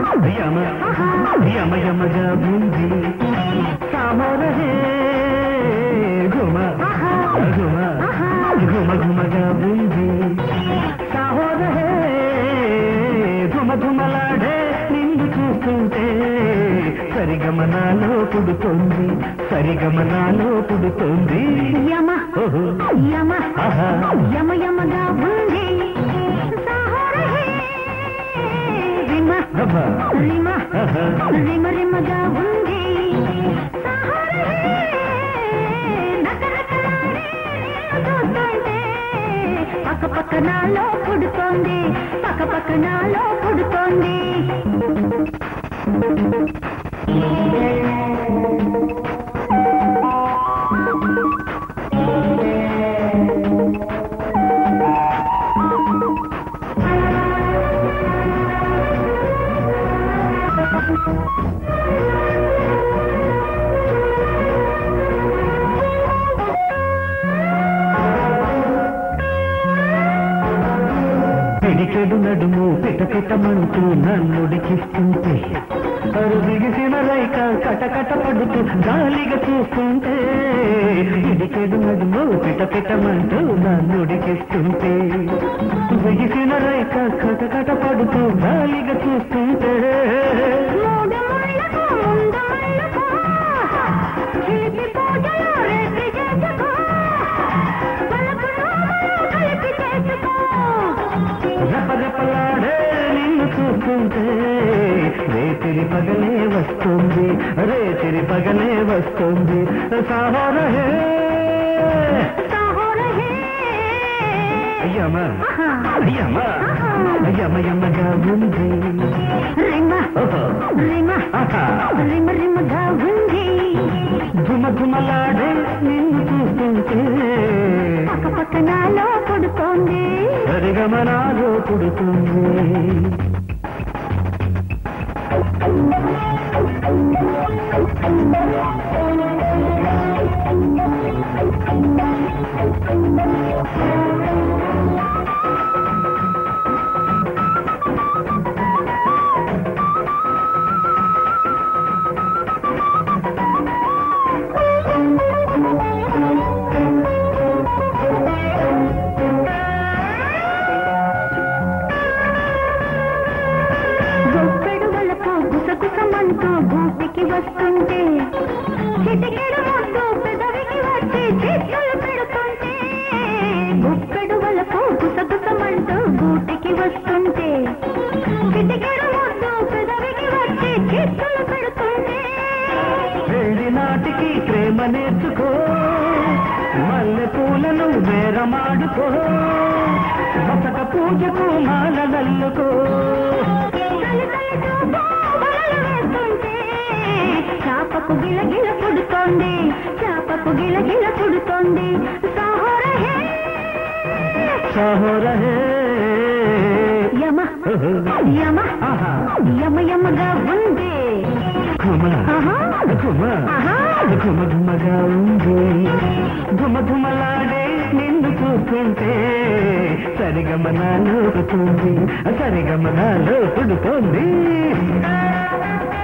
యమ యమ యమగా ఉంది సామోరహే ఘుమ ఘుమ ఘుమ ఘుమగా ఉంది సామోరహే ఘుమ ఘుమలాడే నిన్ను చూస్తుంటే సరిగమనాలో పుడుతోంది సరిగమనాలో పుడుతోంది యమ యమ యమ యమగా ఉంది రిమ రిమ రిమ రిమగా ఉంది పక్క పక్కనాలో పుడుతోంది పక్క పక్కనాలో పుడుతోంది పిడికెడు నడుము పిటపిటమంటూ నన్నుడికిస్తుంటే అరుదిగిసిన రైక కటకట పడుతూ గాలిగా చూస్తుంటే పిడికెడు నడుము పిటపిటమంటూ నన్నుడికిస్తుంటే బిగిసిన రైక కటకట పడుతూ గాలిగా చూస్తుంటే రెపరెపలాడే నిన్ను చూస్తుంటే రేతిరి పగలే వస్తుంది రేతిరి పగలే వస్తుంది సాహోరహే యమ యమ యమ యమగా ఉంది రిమ రిమ రిమ రిమగా ఉంది ఘుమ ఘుమలాడే నిన్ను చూస్తుంటే పక్క పక్కనాలో పుడుతోంది సరిగమనాలో పుడుతుంది గుసగుసమంటూ గూటికి వస్తుంటే చిటికెడు ముద్దు పెదవికి వచ్చి చేతులు పెడుతుంటే గుప్పెడు వలకు గుసగుసమంటూ గూటికి వస్తుంటే చిటికెడు ముద్దు పెదవికి వచ్చి చేతులు పెడుతుంటే పెళ్లి నాటికి ప్రేమ నేర్చుకో మల్లె పూలను బేరమాడుకో బసక పూజకు మాలనల్లుకో చాపకు గిలగిల పుడుతోంది చాపకు గిలగిల పుడుతోంది సాహోరహే సాహోరహే యమ యమ యమ యమగా ఉంది ఘుమ ఘుమ ఘుమ ఘుమగా ఉంది ఘుమ ఘుమలాడే నిన్ను చూస్తుంటే సరిగమనాలో పుడుతుంది సరిగమనాలో పుడుతోంది